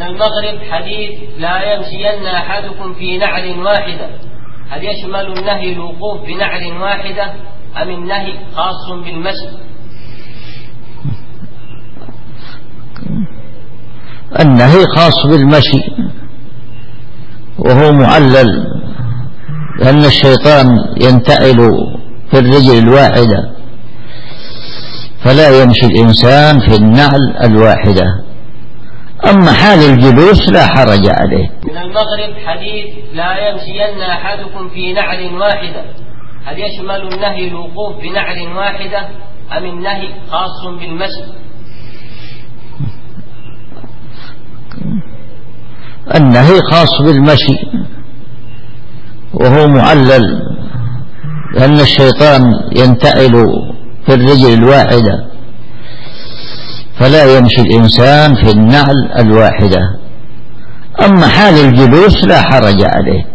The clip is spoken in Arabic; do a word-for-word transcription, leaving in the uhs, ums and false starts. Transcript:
المغرب حديث لا يمشين أحدكم في نعل واحدة، هل يشمل النهي الوقوف بنعل واحدة أم النهي خاص بالمشي؟ النهي خاص بالمشي وهو معلل، لأن الشيطان ينتعل في الرجل الواحدة فلا يمشي الإنسان في النعل الواحدة. أما حال الجلوس لا حرج عليه. من المغرب حديث لا يمشين أحدكم في نعل واحدة، هل يشمل النهي الوقوف بنعل واحدة أم النهي خاص بالمشي؟ النهي خاص بالمشي وهو معلل، لأن الشيطان ينتعل في الرجل الواحدة فلا يمشي الإنسان في النعل الواحدة. أما حال الجلوس لا حرج عليه.